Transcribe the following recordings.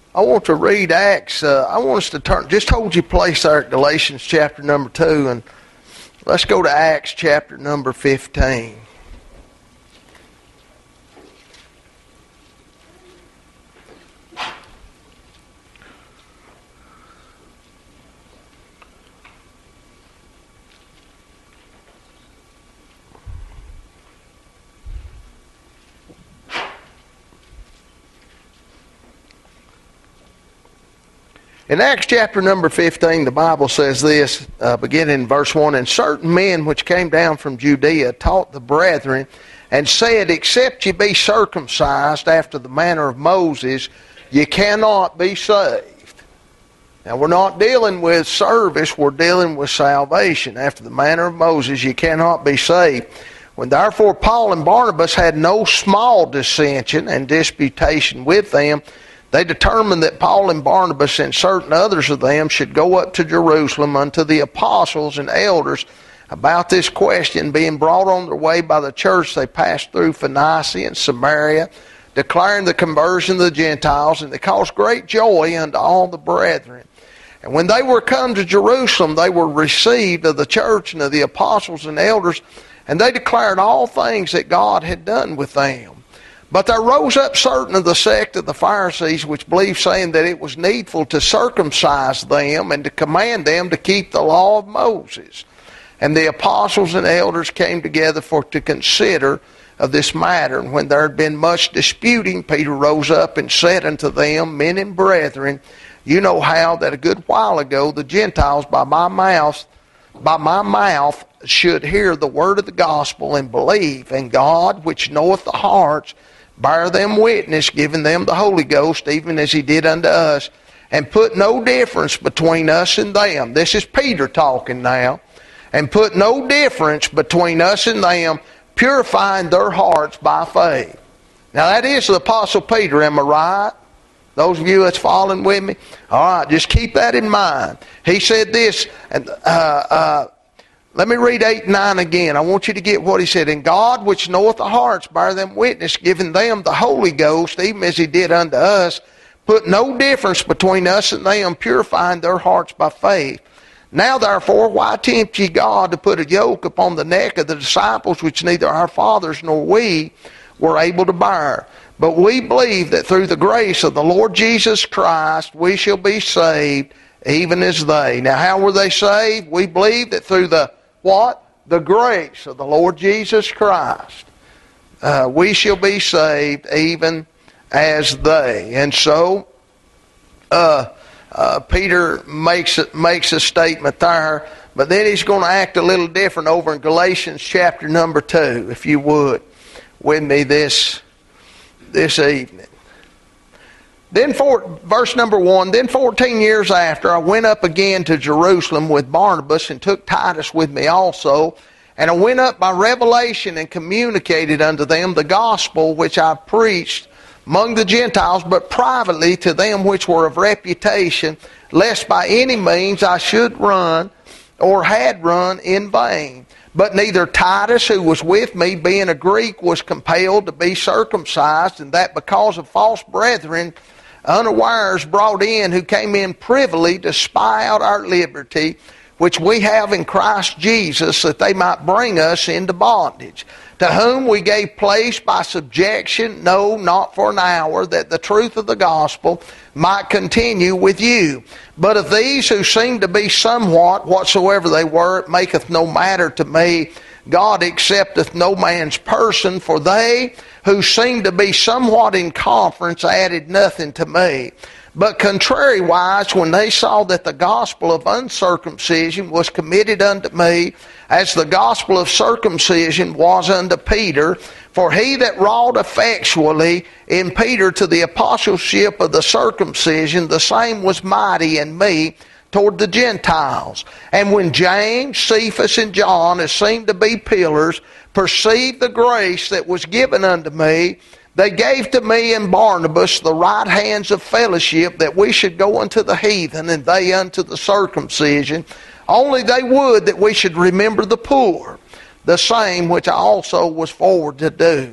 I want to read Acts. I want us to turn, just hold your place there at Galatians chapter number 2, and let's go to Acts chapter number 15. In Acts chapter number 15, the Bible says this, beginning in verse 1, "And certain men which came down from Judea taught the brethren, and said, Except ye be circumcised after the manner of Moses, ye cannot be saved." Now we're not dealing with service, we're dealing with salvation. After the manner of Moses, ye cannot be saved. When therefore Paul and Barnabas had no small dissension and disputation with them, they determined that Paul and Barnabas and certain others of them should go up to Jerusalem unto the apostles and elders about this question. Being brought on their way by the church, they passed through Phoenicia and Samaria, declaring the conversion of the Gentiles, and they caused great joy unto all the brethren. And when they were come to Jerusalem, they were received of the church and of the apostles and elders, and they declared all things that God had done with them. But there rose up certain of the sect of the Pharisees which believed, saying that it was needful to circumcise them and to command them to keep the law of Moses. And the apostles and elders came together to consider of this matter. And when there had been much disputing, Peter rose up and said unto them, Men and brethren, you know how that a good while ago the Gentiles by my mouth should hear the word of the gospel and believe. And God, which knoweth the hearts, bear them witness, giving them the Holy Ghost, even as he did unto us, and put no difference between us and them. This is Peter talking now. And put no difference between us and them, purifying their hearts by faith. Now that is the Apostle Peter, am I right? Those of you that's following with me? All right, just keep that in mind. He said this, and let me read 8 and 9 again. I want you to get what he said. And God, which knoweth the hearts, bear them witness, giving them the Holy Ghost, even as he did unto us, put no difference between us and them, purifying their hearts by faith. Now therefore, why tempt ye God to put a yoke upon the neck of the disciples, which neither our fathers nor we were able to bear? But we believe that through the grace of the Lord Jesus Christ, we shall be saved, even as they. Now how were they saved? We believe that through the what? The grace of the Lord Jesus Christ. We shall be saved even as they. And so, Peter makes a statement there, but then he's going to act a little different over in Galatians chapter number 2, if you would, with me this evening. Then verse number 1, Then 14 years after, I went up again to Jerusalem with Barnabas, and took Titus with me also. And I went up by revelation, and communicated unto them the gospel which I preached among the Gentiles, but privately to them which were of reputation, lest by any means I should run, or had run in vain. But neither Titus, who was with me, being a Greek, was compelled to be circumcised, and that because of false brethren unawares brought in, who came in privily to spy out our liberty, which we have in Christ Jesus, that they might bring us into bondage. To whom we gave place by subjection, no, not for an hour, that the truth of the gospel might continue with you. But of these who seem to be somewhat, whatsoever they were, it maketh no matter to me. God accepteth no man's person, for they who seemed to be somewhat in conference added nothing to me. But contrariwise, when they saw that the gospel of uncircumcision was committed unto me, as the gospel of circumcision was unto Peter, for he that wrought effectually in Peter to the apostleship of the circumcision, the same was mighty in me toward the Gentiles. And when James, Cephas, and John, as seemed to be pillars, perceived the grace that was given unto me, they gave to me and Barnabas the right hands of fellowship, that we should go unto the heathen, and they unto the circumcision. Only they would that we should remember the poor, the same which I also was forward to do.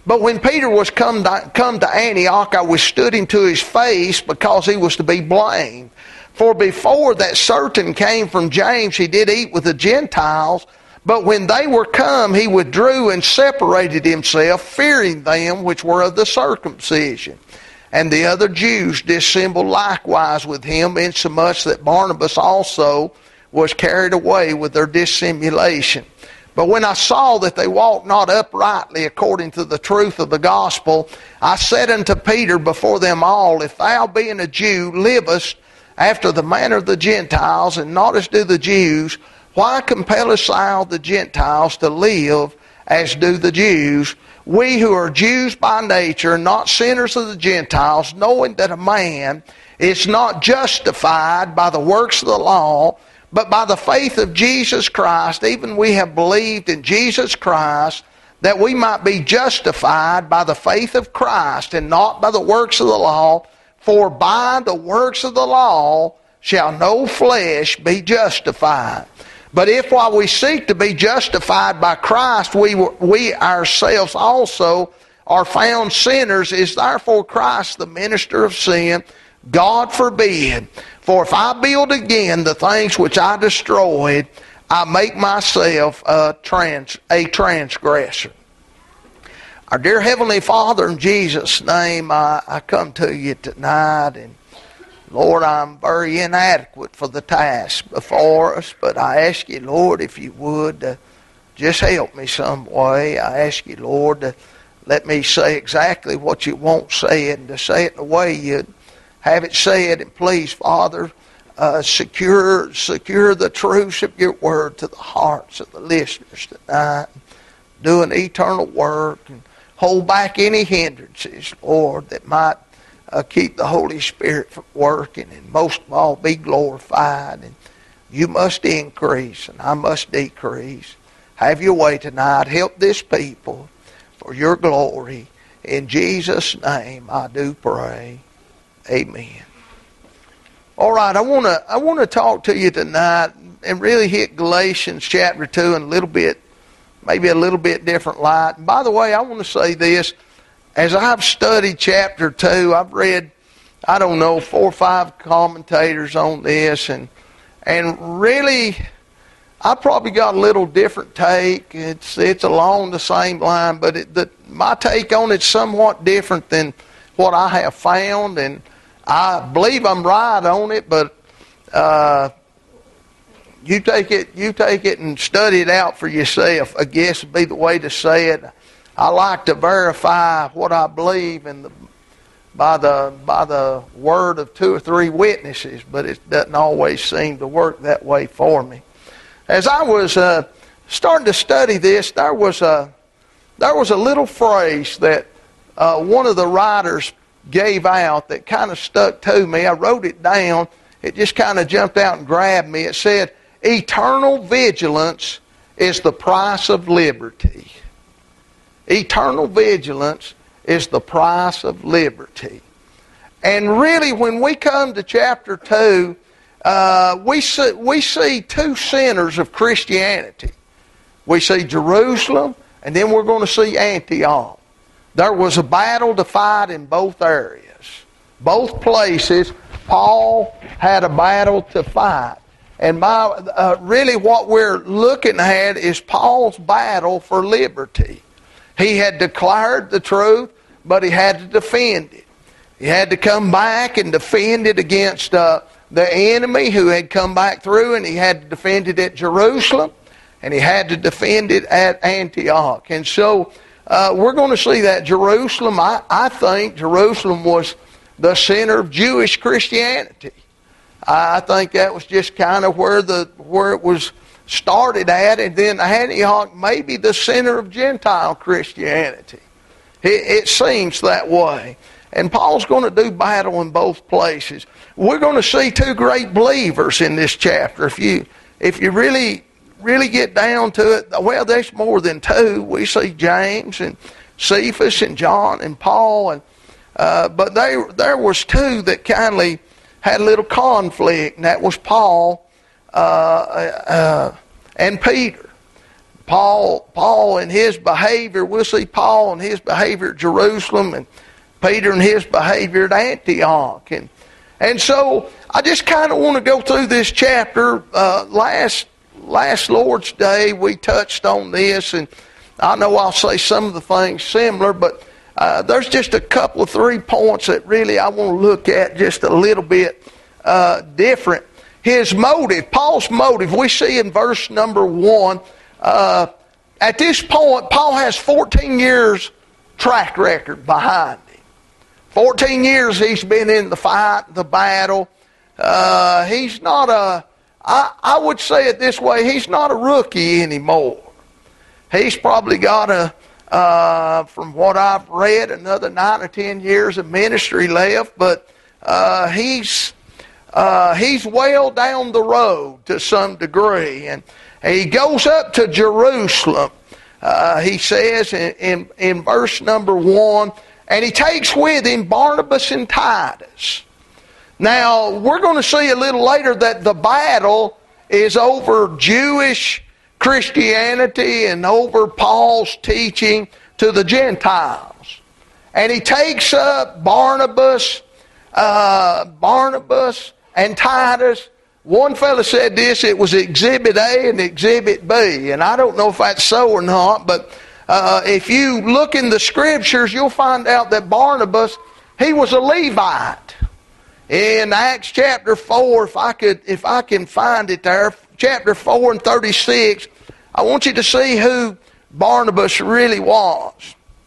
But when Peter was come to Antioch, I withstood him to his face, because he was to be blamed. For before that certain came from James, he did eat with the Gentiles. But when they were come, he withdrew and separated himself, fearing them which were of the circumcision. And the other Jews dissembled likewise with him, insomuch that Barnabas also was carried away with their dissimulation. But when I saw that they walked not uprightly according to the truth of the gospel, I said unto Peter before them all, If thou, being a Jew, livest after the manner of the Gentiles, and not as do the Jews, why compellest thou the Gentiles to live as do the Jews? We who are Jews by nature, not sinners of the Gentiles, knowing that a man is not justified by the works of the law, but by the faith of Jesus Christ, even we have believed in Jesus Christ, that we might be justified by the faith of Christ, and not by the works of the law. For by the works of the law shall no flesh be justified. But if while we seek to be justified by Christ, we ourselves also are found sinners, is therefore Christ the minister of sin? God forbid. For if I build again the things which I destroyed, I make myself a transgressor. Our dear Heavenly Father, in Jesus' name, I come to you tonight, and Lord, I'm very inadequate for the task before us, but I ask you, Lord, if you would just help me some way. I ask you, Lord, to let me say exactly what you want said, and to say it the way you'd have it said. And please, Father, secure the truths of your word to the hearts of the listeners tonight. Do an eternal work, and hold back any hindrances, Lord, that might keep the Holy Spirit from working, and most of all be glorified. And you must increase and I must decrease. Have your way tonight. Help this people for your glory. In Jesus' name I do pray. Amen. All right, I want to talk to you tonight and really hit Galatians chapter 2 in maybe a little bit different light. And by the way, I want to say this. As I've studied chapter 2, I've read, 4 or 5 commentators on this, and really, I probably got a little different take. It's along the same line, but my take on it's somewhat different than what I have found, and I believe I'm right on it, but you take it and study it out for yourself, I guess would be the way to say it. I like to verify what I believe by the word of 2 or 3 witnesses, but it doesn't always seem to work that way for me. As I was starting to study this, there was a little phrase that one of the writers gave out that kind of stuck to me. I wrote it down. It just kind of jumped out and grabbed me. It said, "Eternal vigilance is the price of liberty." Eternal vigilance is the price of liberty. And really, when we come to chapter 2, we see 2 centers of Christianity. We see Jerusalem, and then we're going to see Antioch. There was a battle to fight in both areas. Both places, Paul had a battle to fight. And really what we're looking at is Paul's battle for liberty. He had declared the truth, but he had to defend it. He had to come back and defend it against the enemy who had come back through, and he had to defend it at Jerusalem, and he had to defend it at Antioch. And so we're going to see that Jerusalem, I think Jerusalem was the center of Jewish Christianity. I think that was just kind of where it was started at, and then Antioch may be the center of Gentile Christianity. It seems that way. And Paul's going to do battle in both places. We're going to see 2 great believers in this chapter. If you really get down to it, well, there's more than 2. We see James and Cephas and John and Paul, but there was 2 that kindly had a little conflict, and that was Paul and Peter. Paul and his behavior. We'll see Paul and his behavior at Jerusalem, and Peter and his behavior at Antioch. And so I just kind of want to go through this chapter. Last Lord's Day we touched on this, and I know I'll say some of the things similar, but there's just a couple of 3 points that really I want to look at just a little bit different. His motive, Paul's motive, we see in verse number 1. At this point, Paul has 14 years track record behind him. 14 years he's been in the fight, the battle. He's not I would say it this way, he's not a rookie anymore. He's probably got from what I've read, another 9 or 10 years of ministry left, but he's well down the road to some degree. And he goes up to Jerusalem, he says in verse number 1, and he takes with him Barnabas and Titus. Now, we're going to see a little later that the battle is over Jewish Christianity and over Paul's teaching to the Gentiles. And he takes up Barnabas and Titus. One fellow said this, it was Exhibit A and Exhibit B. And I don't know if that's so or not, but if you look in the Scriptures, you'll find out that Barnabas, he was a Levite. In Acts chapter 4, if I can find it there, chapter 4 and 36, I want you to see who Barnabas really was.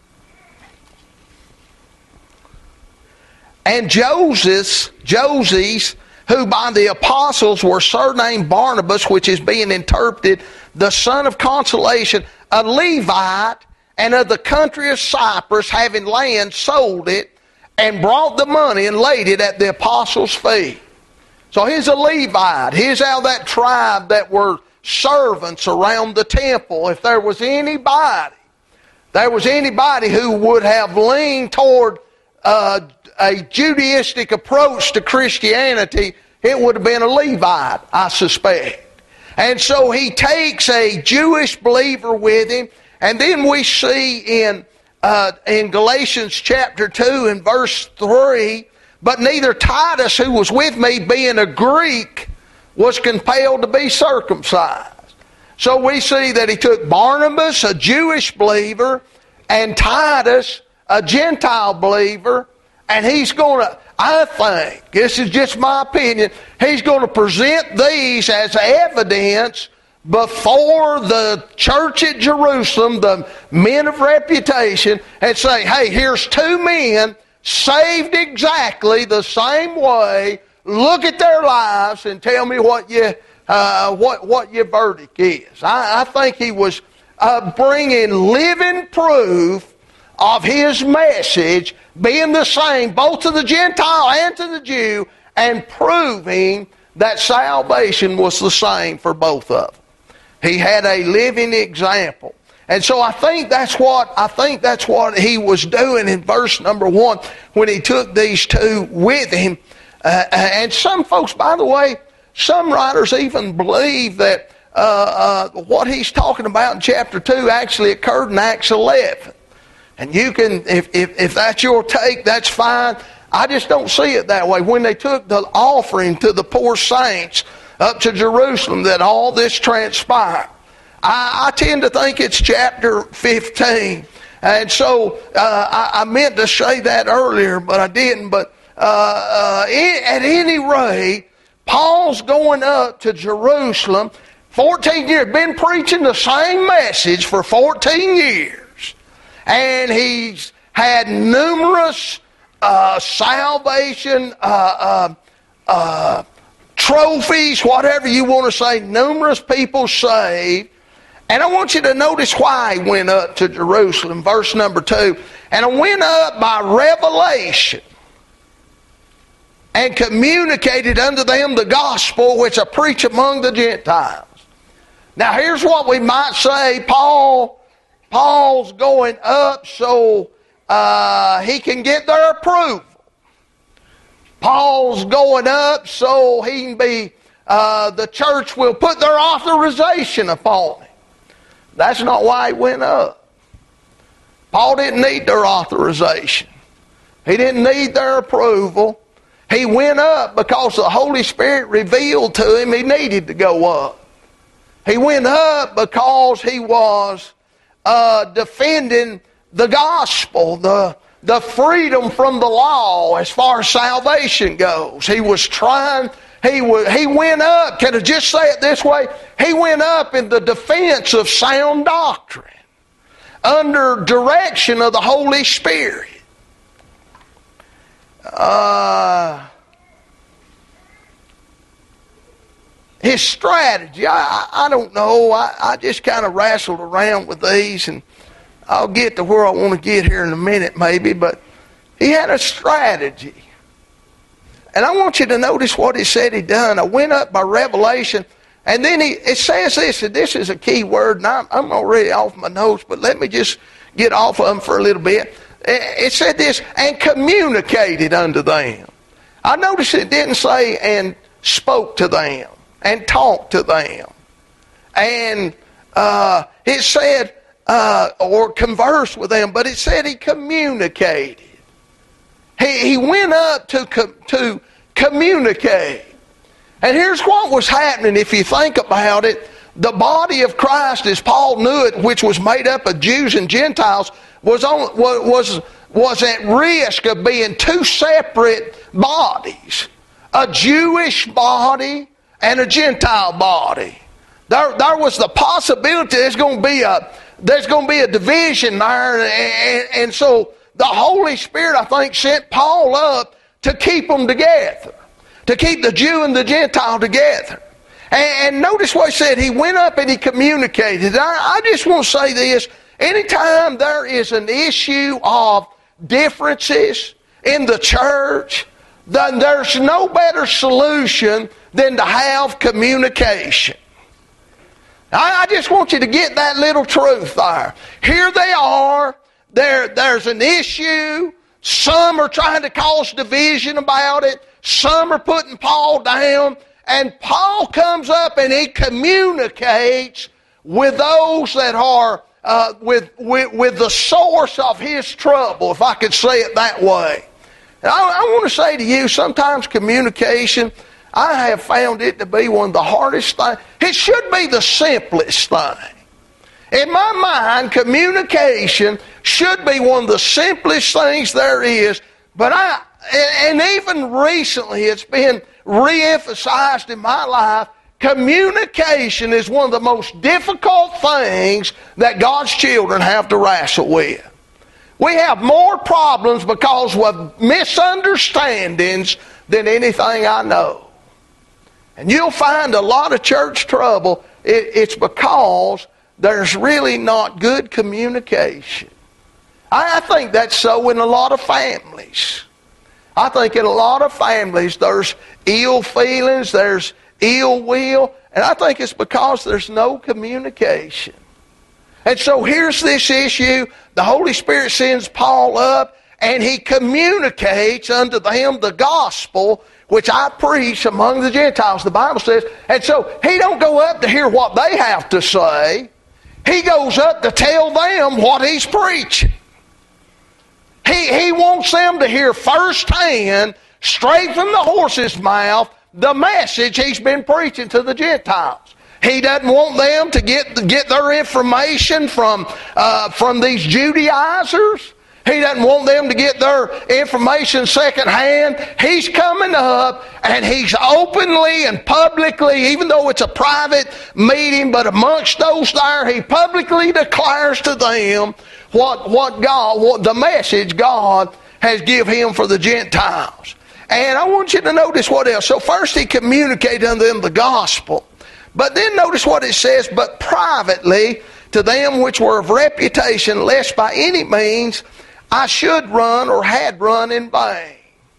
And Joses, who by the apostles were surnamed Barnabas, which is being interpreted, the son of consolation, a Levite, and of the country of Cyprus, having land, sold it, and brought the money and laid it at the apostles' feet. So he's a Levite. He's out of that tribe that were servants around the temple. If there was anybody who would have leaned toward a Judaistic approach to Christianity, it would have been a Levite, I suspect. And so he takes a Jewish believer with him, and then we see in Galatians chapter 2 and verse 3, but neither Titus, who was with me, being a Greek, was compelled to be circumcised. So we see that he took Barnabas, a Jewish believer, and Titus, a Gentile believer, and he's going to, I think, this is just my opinion, he's going to present these as evidence before the church at Jerusalem, the men of reputation, and say, hey, here's 2 men saved exactly the same way. Look at their lives and tell me what your verdict is. I think he was bringing living proof of his message being the same both to the Gentile and to the Jew, and proving that salvation was the same for both of them. He had a living example. And so I think that's what he was doing in verse number 1 when he took these 2 with him. And some folks, by the way, some writers even believe that what he's talking about in chapter 2 actually occurred in Acts 11. And you can, if that's your take, that's fine. I just don't see it that way. When they took the offering to the poor saints up to Jerusalem, that all this transpired. I tend to think it's chapter 15. And so I meant to say that earlier, but I didn't. But at any rate, Paul's going up to Jerusalem. 14 years, been preaching the same message for 14 years. And he's had numerous salvation trophies, whatever you want to say, numerous people saved. And I want you to notice why he went up to Jerusalem, verse number 2. And I went up by revelation and communicated unto them the gospel which I preach among the Gentiles. Now here's what we might say. Paul's going up so he can get their approval. Paul's going up so he can be, the church will put their authorization upon him. That's not why he went up. Paul didn't need their authorization. He didn't need their approval. He went up because the Holy Spirit revealed to him he needed to go up. He went up because he was defending the gospel, the freedom from the law as far as salvation goes. He was trying, he went up, can I just say it this way? He went up in the defense of sound doctrine under direction of the Holy Spirit. His strategy, I don't know. I just kind of wrestled around with these, and I'll get to where I want to get here in a minute maybe, but he had a strategy. And I want you to notice what he said he done. I went up by revelation, and then it says this, and this is a key word, and I'm already off my notes, but let me just get off of them for a little bit. It said this, and communicated unto them. I noticed it didn't say, and spoke to them, and talked to them. And it said, or conversed with them, but it said he communicated. He went up to communicate. And here's what was happening if you think about it. The body of Christ, as Paul knew it, which was made up of Jews and Gentiles, was at risk of being two separate bodies. A Jewish body and a Gentile body. There was the possibility there's going to be a division there, and so the Holy Spirit, I think, sent Paul up to keep them together, to keep the Jew and the Gentile together. And notice what he said. He went up and he communicated. I just want to say this. Anytime there is an issue of differences in the church, then there's no better solution than to have communication. I just want you to get that little truth there. Here they are. There's an issue. Some are trying to cause division about it. Some are putting Paul down. And Paul comes up and he communicates with those that are with the source of his trouble, if I could say it that way. And I want to say to you, sometimes communication, I have found it to be one of the hardest things. It should be the simplest thing. In my mind, communication should be one of the simplest things there is. But and even recently, it's been re-emphasized in my life, communication is one of the most difficult things that God's children have to wrestle with. We have more problems because of misunderstandings than anything I know. And you'll find a lot of church trouble, it's because there's really not good communication. I think that's so in a lot of families. I think in a lot of families there's ill feelings, there's ill will, and I think it's because there's no communication. And so here's this issue. The Holy Spirit sends Paul up, and he communicates unto them the gospel which I preach among the Gentiles, the Bible says. And so he don't go up to hear what they have to say. He goes up to tell them what he's preaching. He wants them to hear firsthand, straight from the horse's mouth, the message he's been preaching to the Gentiles. He doesn't want them to get their information from these Judaizers. He doesn't want them to get their information secondhand. He's coming up and he's openly and publicly, even though it's a private meeting, but amongst those there, he publicly declares to them what the message God has given him for the Gentiles. And I want you to notice what else. So first he communicated unto them the gospel. But then notice what it says, but privately to them which were of reputation, lest by any means I should run or had run in vain.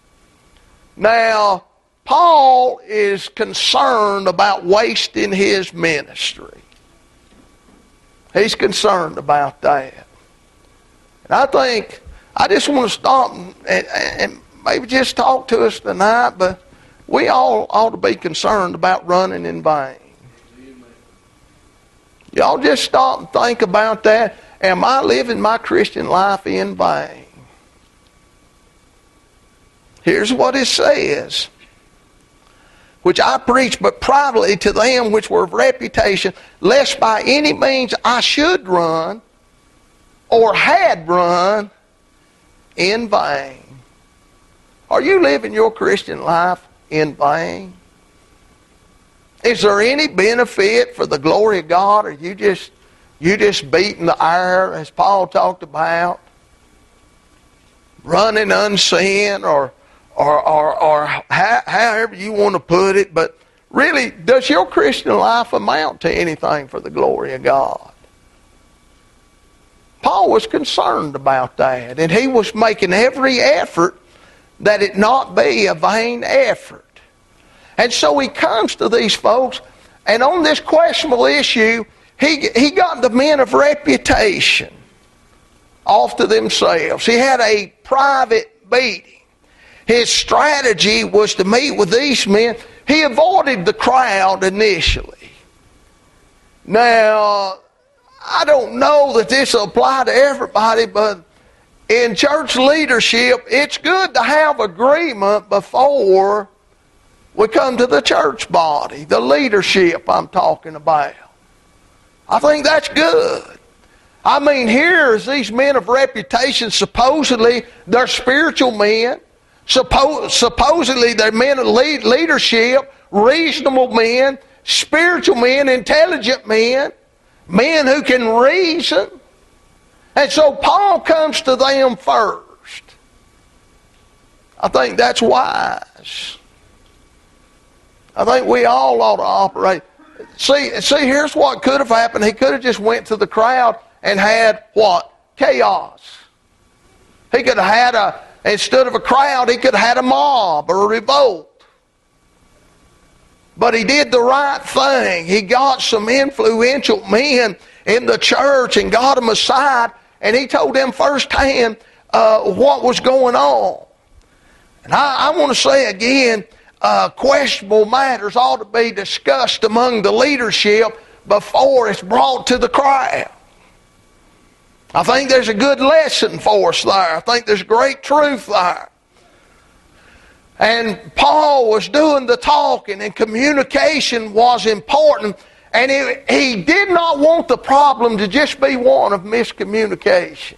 Now, Paul is concerned about wasting his ministry. He's concerned about that. And I think, I just want to stop and maybe just talk to us tonight, but we all ought to be concerned about running in vain. Y'all just stop and think about that. Am I living my Christian life in vain? Here's what it says. Which I preach but privately to them which were of reputation, lest by any means I should run, or had run, in vain. Are you living your Christian life in vain? Is there any benefit for the glory of God, or you just beating the air, as Paul talked about, running unseen, or however you want to put it? But really, does your Christian life amount to anything for the glory of God? Paul was concerned about that, and he was making every effort that it not be a vain effort. And so he comes to these folks, and on this questionable issue, he got the men of reputation off to themselves. He had a private meeting. His strategy was to meet with these men. He avoided the crowd initially. Now, I don't know that this will apply to everybody, but in church leadership, it's good to have agreement before we come to the church body, the leadership I'm talking about. I think that's good. I mean, here's these men of reputation, supposedly they're spiritual men. Supposedly they're men of leadership, reasonable men, spiritual men, intelligent men, men who can reason. And so Paul comes to them first. I think that's wise. I think we all ought to operate. See, here's what could have happened. He could have just went to the crowd and had what? Chaos. He could have had instead of a crowd, he could have had a mob or a revolt. But he did the right thing. He got some influential men in the church and got them aside, and he told them firsthand what was going on. And I want to say again, questionable matters ought to be discussed among the leadership before it's brought to the crowd. I think there's a good lesson for us there. I think there's great truth there. And Paul was doing the talking, and communication was important. And he did not want the problem to just be one of miscommunication.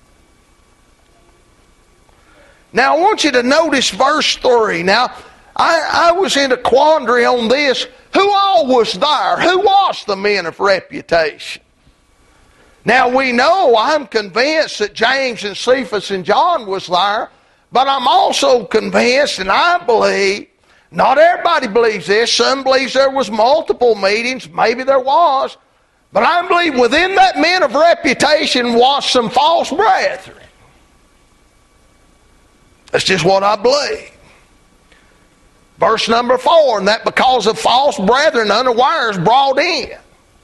Now I want you to notice verse 3. Now, I was in a quandary on this. Who all was there? Who was the men of reputation? Now we know, I'm convinced that James and Cephas and John was there, but I'm also convinced, and I believe, not everybody believes this, some believes there was multiple meetings, maybe there was, but I believe within that men of reputation was some false brethren. That's just what I believe. Verse number 4, and that because of false brethren unawares brought in.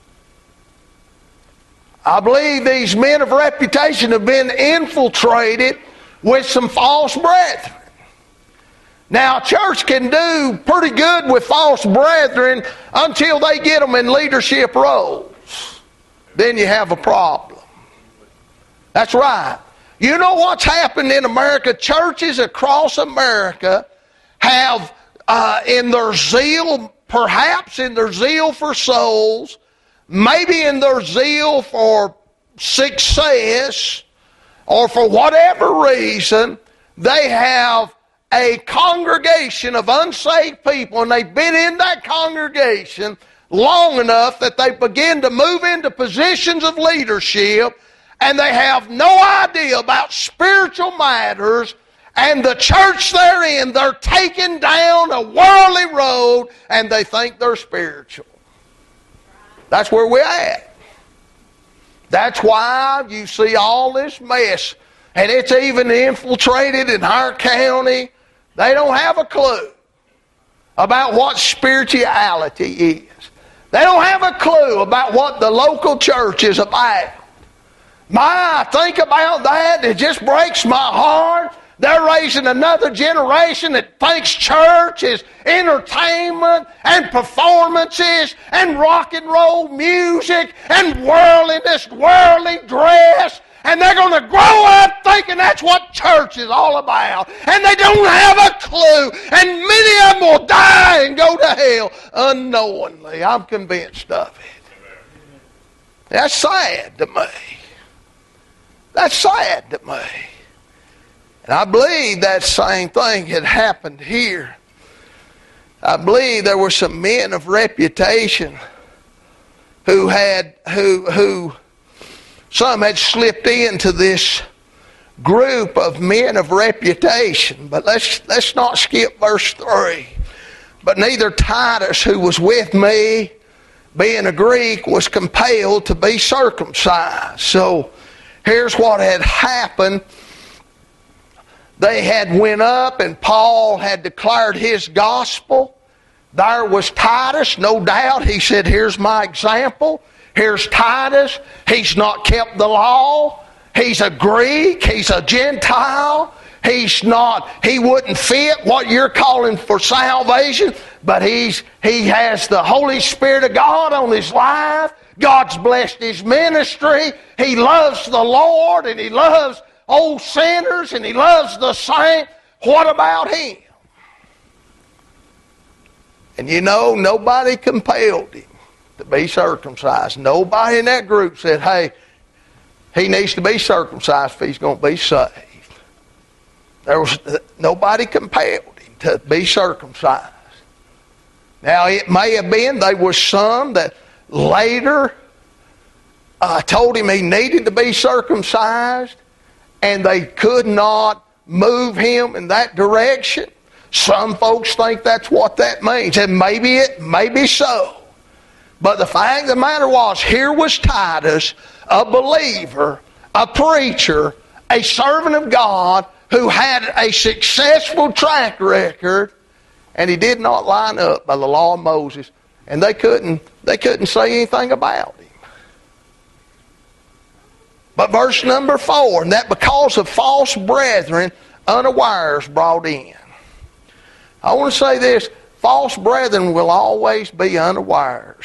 I believe these men of reputation have been infiltrated with some false brethren. Now, church can do pretty good with false brethren until they get them in leadership roles. Then you have a problem. That's right. You know what's happened in America? Churches across America have, in their zeal, perhaps in their zeal for souls, maybe in their zeal for success, or for whatever reason, they have a congregation of unsaved people, and they've been in that congregation long enough that they begin to move into positions of leadership, and they have no idea about spiritual matters, and the church they're in, they're taking down a worldly road, and they think they're spiritual. That's where we're at. That's why you see all this mess. And it's even infiltrated in our county. They don't have a clue about what spirituality is. They don't have a clue about what the local church is about. I think about that, it just breaks my heart They're raising another generation that thinks church is entertainment and performances and rock and roll music and worldliness, worldly dress. And they're going to grow up thinking that's what church is all about. And they don't have a clue. And many of them will die and go to hell unknowingly. I'm convinced of it. That's sad to me. That's sad to me. And I believe that same thing had happened here. I believe there were some men of reputation who some had slipped into this group of men of reputation. But let's not skip verse 3. But neither Titus, who was with me, being a Greek, was compelled to be circumcised. So here's what had happened. They had went up and Paul had declared his gospel. There was Titus, no doubt. He said, here's my example. Here's Titus. He's not kept the law. He's a Greek. He's a Gentile. He wouldn't fit what you're calling for salvation, but he has the Holy Spirit of God on his life. God's blessed his ministry. He loves the Lord and he loves old sinners and he loves the saint. What about him? And you know, nobody compelled him to be circumcised. Nobody in that group said, hey, he needs to be circumcised if he's going to be saved. Nobody compelled him to be circumcised. Now, it may have been there was some that later told him he needed to be circumcised, and they could not move him in that direction. Some folks think that's what that means, and maybe it may be so. But the fact of the matter was, here was Titus, a believer, a preacher, a servant of God, who had a successful track record, and he did not line up by the law of Moses, and they couldn't say anything about him. But verse number 4, and that because of false brethren, unawares brought in. I want to say this, false brethren will always be unawares.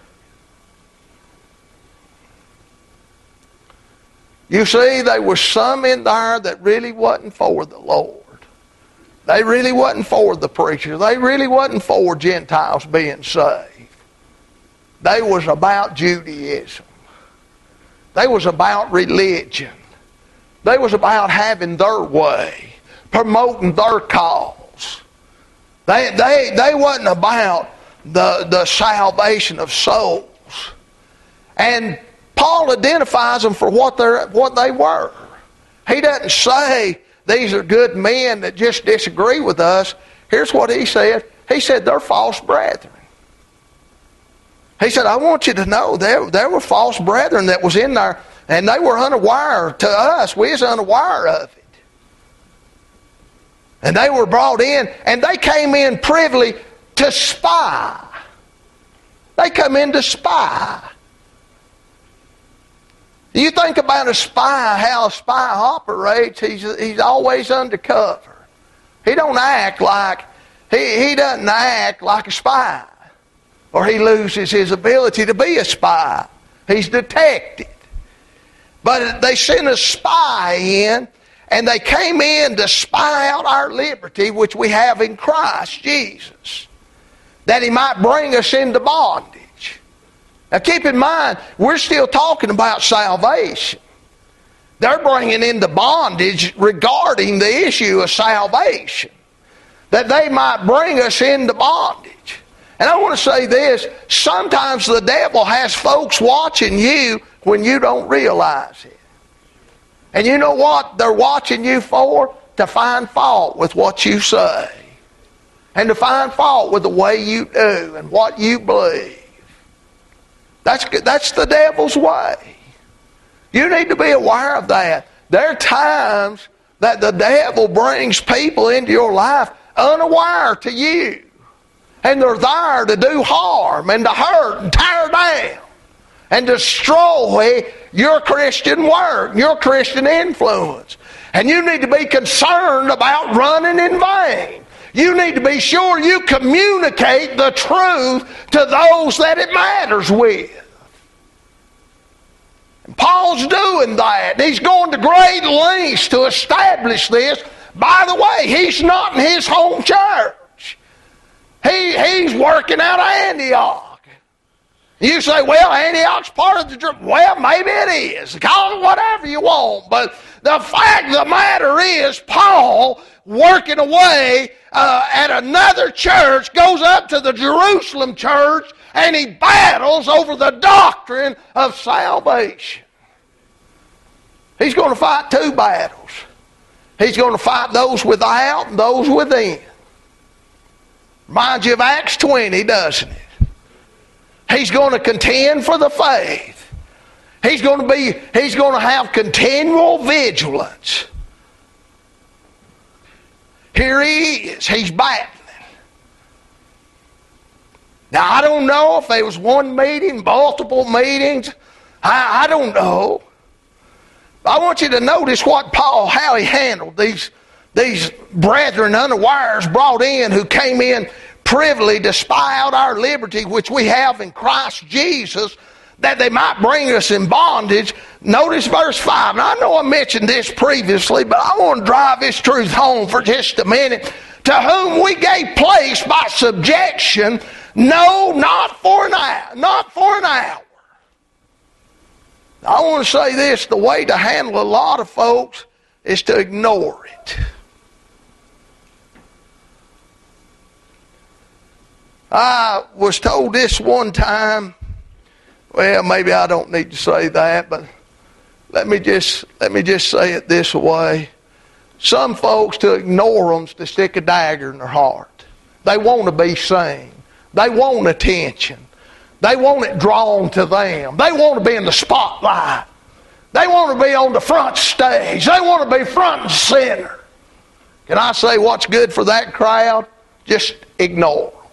You see, there was some in there that really wasn't for the Lord. They really wasn't for the preacher. They really wasn't for Gentiles being saved. They was about Judaism. They was about religion. They was about having their way, promoting their cause. They wasn't about the salvation of souls. And Paul identifies them for what they were. He doesn't say these are good men that just disagree with us. Here's what he said. He said they're false brethren. He said, I want you to know there were false brethren that was in there, and they were unaware to us. We was unaware of it. And they were brought in, and they came in privily to spy. They come in to spy. You think about a spy, how a spy operates, he's always undercover. He doesn't act like a spy, or he loses his ability to be a spy. He's detected. But they sent a spy in, and they came in to spy out our liberty, which we have in Christ Jesus, that he might bring us into bondage. Now keep in mind, we're still talking about salvation. They're bringing into bondage regarding the issue of salvation, that they might bring us into bondage. And I want to say this, sometimes the devil has folks watching you when you don't realize it. And you know what they're watching you for? To find fault with what you say. And to find fault with the way you do and what you believe. That's the devil's way. You need to be aware of that. There are times that the devil brings people into your life unaware to you. And they're there to do harm and to hurt and tear down and destroy your Christian work, your Christian influence. And you need to be concerned about running in vain. You need to be sure you communicate the truth to those that it matters with. And Paul's doing that. He's going to great lengths to establish this. By the way, he's not in his home church. He's working out of Antioch. You say, well, Antioch's part of the church. Well, maybe it is. Call it whatever you want. But the fact of the matter is, Paul, working away at another church, goes up to the Jerusalem church and he battles over the doctrine of salvation. He's going to fight two battles. He's going to fight those without and those within. Reminds you of Acts 20, doesn't it? He's going to contend for the faith. He's going to have continual vigilance. Here he is. He's battling. Now, I don't know if there was one meeting, multiple meetings. I don't know. I want you to notice how he handled these brethren unawares brought in who came in privily to spy out our liberty which we have in Christ Jesus, that they might bring us in bondage. Notice verse 5. Now, I know I mentioned this previously, but I want to drive this truth home for just a minute. To whom we gave place by subjection, no, not for an hour. I want to say this, the way to handle a lot of folks is to ignore it. I was told this one time, well, maybe I don't need to say that, but let me just say it this way. Some folks, to ignore them, is to stick a dagger in their heart. They want to be seen. They want attention. They want it drawn to them. They want to be in the spotlight. They want to be on the front stage. They want to be front and center. Can I say what's good for that crowd? Just ignore them.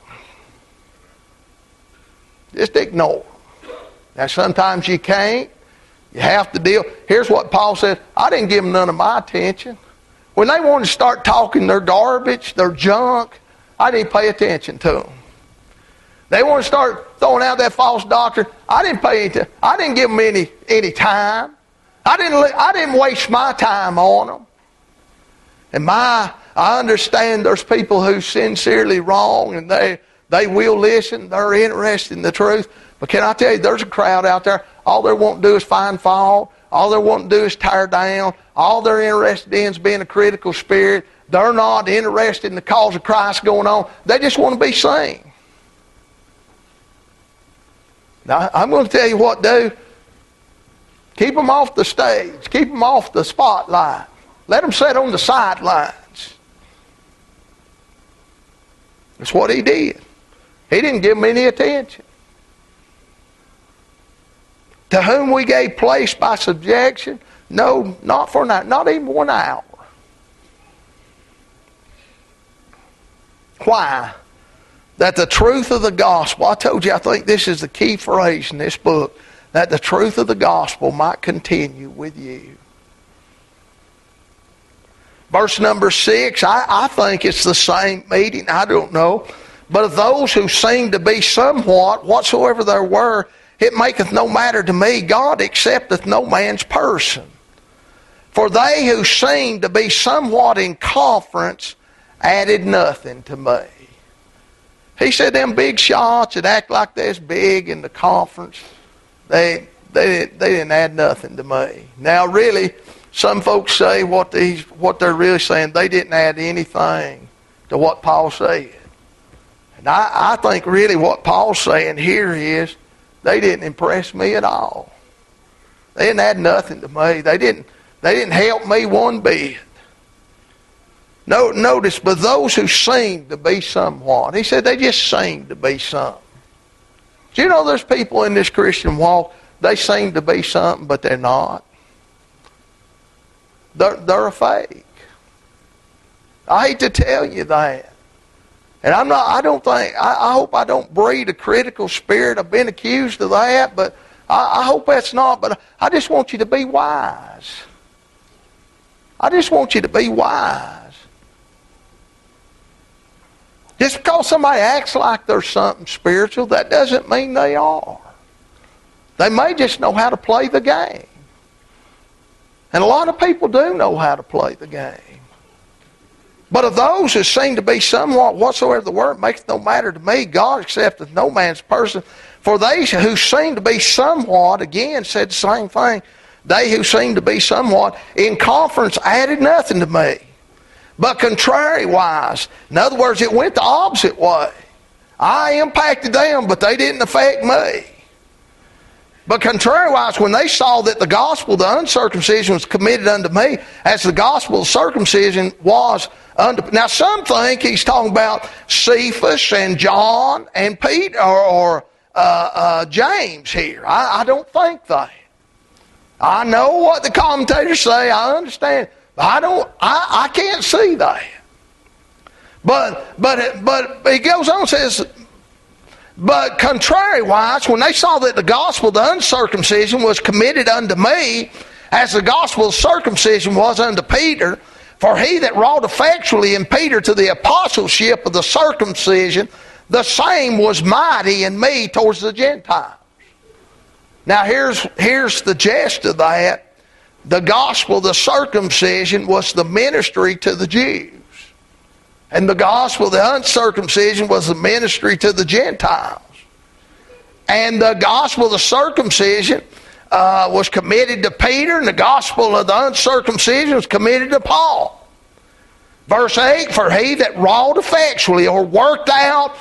Just ignore them. Now, sometimes you can't. You have to deal. Here's what Paul said. I didn't give them none of my attention. When they wanted to start talking their garbage, their junk, I didn't pay attention to them. They want to start throwing out that false doctrine. I didn't pay any. I didn't give them any time. I didn't waste my time on them. And I understand there's people who sincerely wrong, and they will listen. They're interested in the truth. But can I tell you, there's a crowd out there. All they want to do is find fault. All they want to do is tear down. All they're interested in is being a critical spirit. They're not interested in the cause of Christ going on. They just want to be seen. Now, I'm going to tell you what to do. Keep them off the stage. Keep them off the spotlight. Let them sit on the sidelines. That's what he did. He didn't give them any attention. To whom we gave place by subjection? No, not for an hour, not even 1 hour. Why? That the truth of the gospel, I told you I think this is the key phrase in this book, that the truth of the gospel might continue with you. Verse number 6, I think it's the same meeting, I don't know. But of those who seem to be somewhat, whatsoever there were, it maketh no matter to me. God accepteth no man's person. For they who seemed to be somewhat in conference added nothing to me. He said them big shots that act like they're big in the conference, they didn't add nothing to me. Now really, some folks say what they're really saying, they didn't add anything to what Paul said. And I think really what Paul's saying here is, they didn't impress me at all. They didn't add nothing to me. They didn't help me one bit. Notice, but those who seem to be somewhat. He said they just seem to be something. Do you know there's people in this Christian walk, they seem to be something, but they're not. They're a fake. I hate to tell you that. And I hope I don't breed a critical spirit. I've been accused of that, but I hope that's not. But I just want you to be wise. I just want you to be wise. Just because somebody acts like they're something spiritual, that doesn't mean they are. They may just know how to play the game. And a lot of people do know how to play the game. But of those who seem to be somewhat, whatsoever the word makes no matter to me, God accepteth no man's person. For they who seem to be somewhat, again said the same thing, they who seem to be somewhat, in conference added nothing to me. But contrariwise, in other words, it went the opposite way. I impacted them, but they didn't affect me. But contrariwise, when they saw that the gospel of the uncircumcision was committed unto me, as the gospel of circumcision was unto... Now some think he's talking about Cephas and John and Peter or James here. I don't think that. I know what the commentators say. I understand. But I can't see that. But he goes on and says, but contrariwise, when they saw that the gospel of the uncircumcision was committed unto me, as the gospel of circumcision was unto Peter, for he that wrought effectually in Peter to the apostleship of the circumcision, the same was mighty in me towards the Gentiles. Now here's the gist of that. The gospel of the circumcision was the ministry to the Jews. And the gospel of the uncircumcision was the ministry to the Gentiles. And the gospel of the circumcision was committed to Peter, and the gospel of the uncircumcision was committed to Paul. Verse 8, for he that wrought effectually or worked out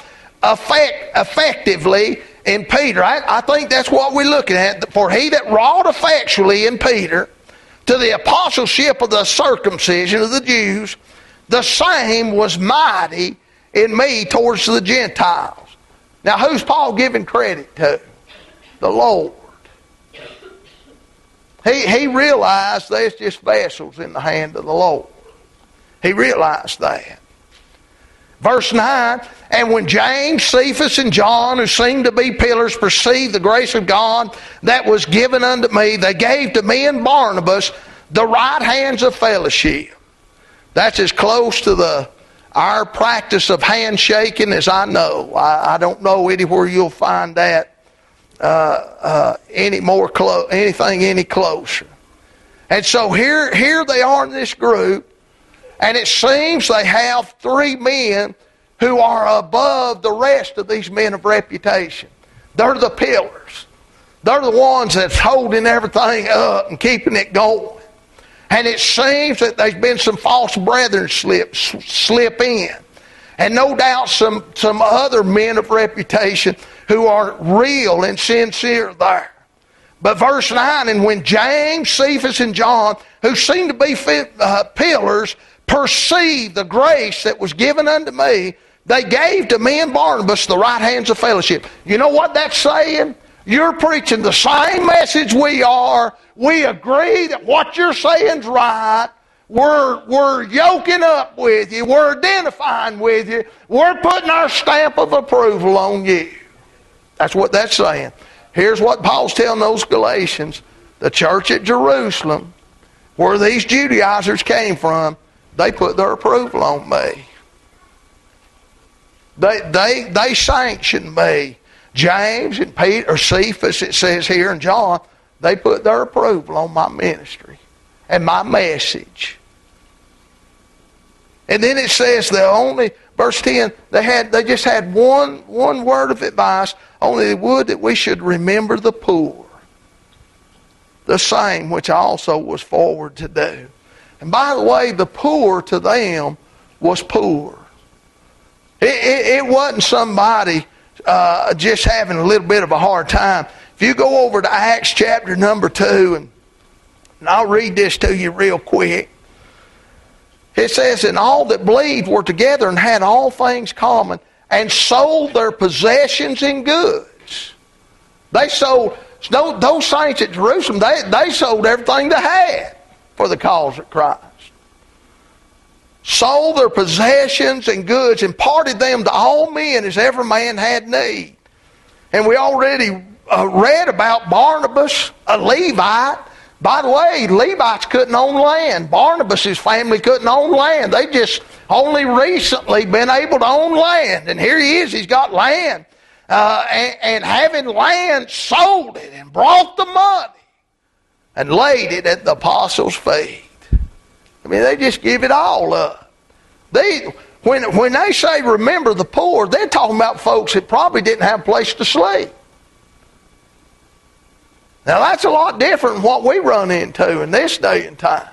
effectively in Peter. I think that's what we're looking at. For he that wrought effectually in Peter to the apostleship of the circumcision of the Jews, the same was mighty in me towards the Gentiles. Now who's Paul giving credit to? The Lord. He realized there's just vessels in the hand of the Lord. He realized that. Verse 9, and when James, Cephas, and John, who seemed to be pillars, perceived the grace of God that was given unto me, they gave to me and Barnabas the right hands of fellowship. That's as close to our practice of handshaking as I know. I don't know anywhere you'll find that anything any closer. And so here they are in this group, and it seems they have three men who are above the rest of these men of reputation. They're the pillars. They're the ones that's holding everything up and keeping it going. And it seems that there's been some false brethren slip in. And no doubt some other men of reputation who are real and sincere there. But verse 9, and when James, Cephas, and John, who seem to be pillars, perceived the grace that was given unto me, they gave to me and Barnabas the right hands of fellowship. You know what that's saying? You're preaching the same message we are. We agree that what you're saying's right. We're yoking up with you. We're identifying with you. We're putting our stamp of approval on you. That's what that's saying. Here's what Paul's telling those Galatians. The church at Jerusalem, where these Judaizers came from, they put their approval on me. They sanctioned me. James and Peter, or Cephas, it says here, and John, they put their approval on my ministry and my message. And then it says verse 10, they just had one word of advice, only they would that we should remember the poor. The same which I also was forward to do. And by the way, the poor to them was poor. It wasn't somebody just having a little bit of a hard time. If you go over to Acts chapter number 2, and I'll read this to you real quick. It says, and all that believed were together and had all things common, and sold their possessions and goods. They sold, those saints at Jerusalem, they sold everything they had for the cause of Christ. Sold their possessions and goods, and parted them to all men as every man had need. And we already read about Barnabas, a Levite, By the way, Levites couldn't own land. Barnabas' family couldn't own land. They just only recently been able to own land. And here he is, he's got land. And having land, sold it and brought the money and laid it at the apostles' feet. I mean, they just give it all up. When they say remember the poor, they're talking about folks that probably didn't have a place to sleep. Now that's a lot different than what we run into in this day and time.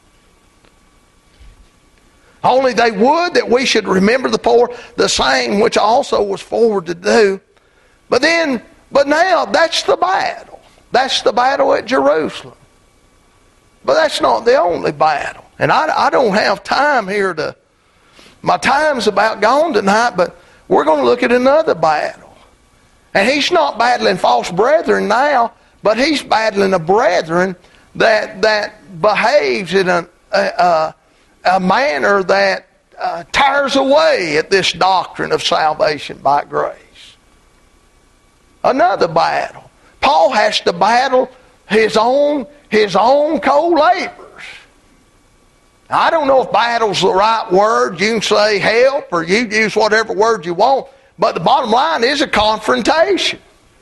Only they would that we should remember the poor, the same which also was forward to do. But now that's the battle. That's the battle at Jerusalem. But that's not the only battle. And I don't have time here to, my time's about gone tonight, but we're going to look at another battle. And he's not battling false brethren now, but he's battling a brethren that behaves in a manner that tears away at this doctrine of salvation by grace. Another battle. Paul has to battle his own co-laborers. Now, I don't know if battle's the right word. You can say help or you use whatever word you want, but the bottom line is a confrontation.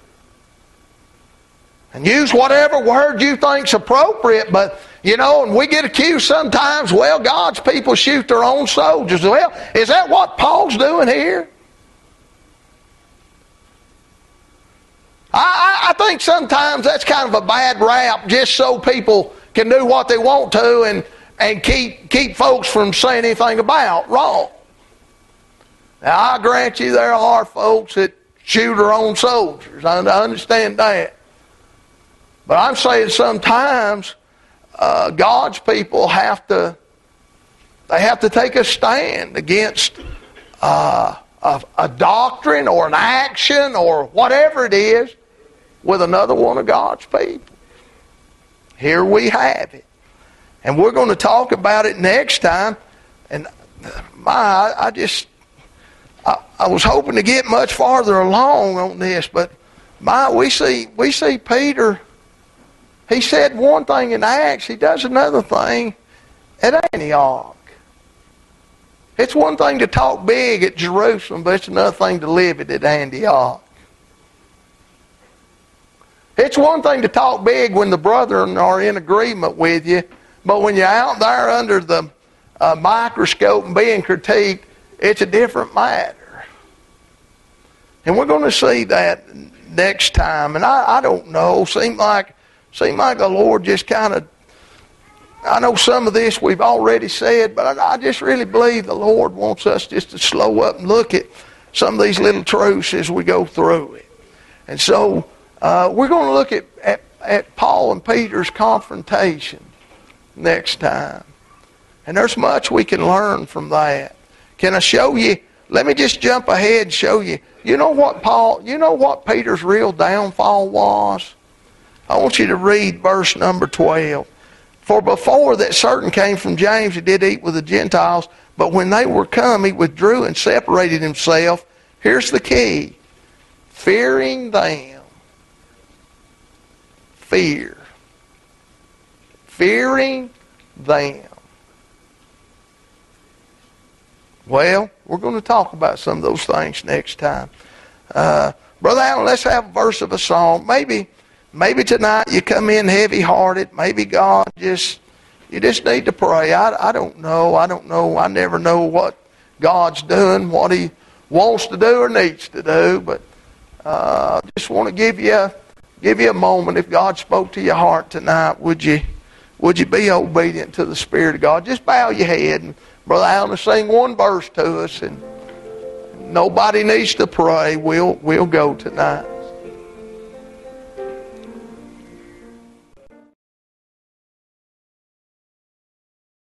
And use whatever word you think's appropriate, but and we get accused sometimes, well, God's people shoot their own soldiers. Well, is that what Paul's doing here? I think sometimes that's kind of a bad rap just so people can do what they want to and keep folks from saying anything about wrong. Now, I grant you there are folks that shoot their own soldiers. I understand that. But I'm saying sometimes God's people have to take a stand against a doctrine or an action or whatever it is with another one of God's people. Here we have it. And we're going to talk about it next time. And I was hoping to get much farther along on this, but we see Peter. He said one thing in Acts, he does another thing at Antioch. It's one thing to talk big at Jerusalem, but it's another thing to live it at Antioch. It's one thing to talk big when the brethren are in agreement with you, but when you're out there under the microscope and being critiqued, it's a different matter. And we're going to see that next time. And I don't know, seemed like the Lord just kind of, I know some of this we've already said, but I just really believe the Lord wants us just to slow up and look at some of these little truths as we go through it. And so we're going to look at Paul and Peter's confrontation next time. And there's much we can learn from that. Can I show you? Let me just jump ahead and show you. You know what Peter's real downfall was? I want you to read verse number 12. For before that certain came from James who did eat with the Gentiles, but when they were come, he withdrew and separated himself. Here's the key. Fearing them. Fear. Fearing them. Well, we're going to talk about some of those things next time. Brother Allen, let's have a verse of a song. Maybe tonight you come in heavy-hearted. Maybe you just need to pray. I don't know. I never know what God's doing, what He wants to do or needs to do. But I just want to give you a moment. If God spoke to your heart tonight, would you be obedient to the Spirit of God? Just bow your head and Brother Allen will sing one verse to us, and nobody needs to pray. We'll go tonight.